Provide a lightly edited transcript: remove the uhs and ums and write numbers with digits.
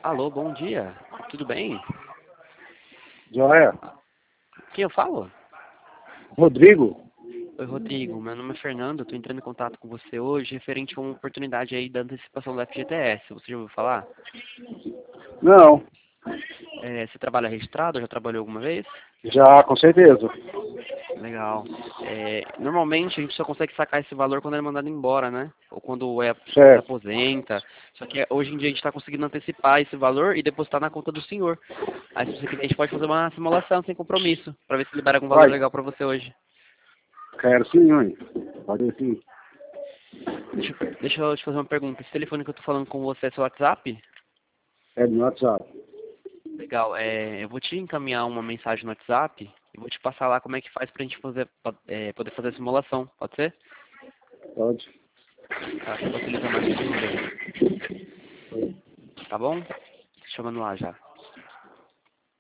Alô, bom dia. Tudo bem? Joia. Quem eu falo? Rodrigo? Oi, Rodrigo. Meu nome é Fernando. Estou entrando em contato com você hoje referente a uma oportunidade aí da antecipação do FGTS. Você já ouviu falar? Não. Você trabalha registrado? Já trabalhou alguma vez? Já, com certeza. Legal. Normalmente a gente só consegue sacar esse valor quando é mandado embora, né? Ou quando se Certo. aposenta. Só que hoje em dia a gente está conseguindo antecipar esse valor e depositar na conta do senhor. Aí se você quiser a gente pode fazer uma simulação sem compromisso, para ver se libera algum valor Vai. legal para você hoje. Quero sim, mãe. Pode ir sim. Deixa eu te fazer uma pergunta. Esse telefone que eu tô falando com você é seu WhatsApp? É no WhatsApp. Legal. Eu vou te encaminhar uma mensagem no WhatsApp e vou te passar lá como é que faz pra gente poder fazer a simulação. Pode ser? Pode. Tá, que facilita mais pra desenvolver. Tá bom? Chamando lá já.